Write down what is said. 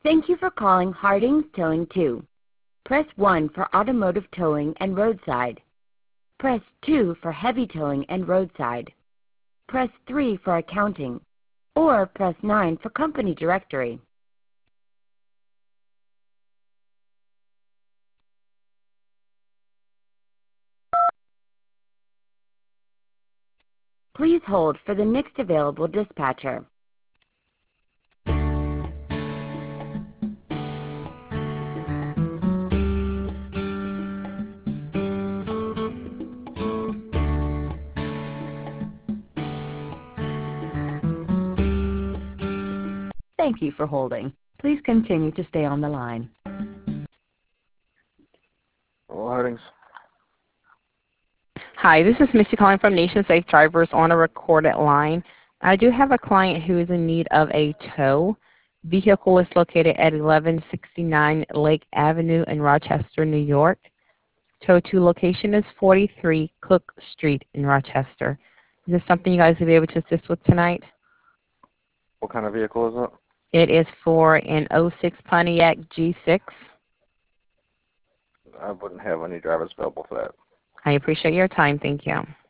Thank you for calling Harding's Towing 2. Press 1 for automotive towing and roadside. Press 2 for heavy towing and roadside. Press 3 for accounting, or press 9 for company directory. Please hold for the next available dispatcher. Thank you for holding. Please continue to stay on the line. Well, Harding's. Hi, this is Missy calling from Nation Safe Drivers on a recorded line. I do have a client who is in need of a tow. Vehicle is located at 1169 Lake Avenue in Rochester, New York. Tow to location is 43 Cook Street in Rochester. Is this something you guys will be able to assist with tonight? What kind of vehicle is it? It is for an '06 Pontiac G6. I wouldn't have any drivers available for that. I appreciate your time. Thank you.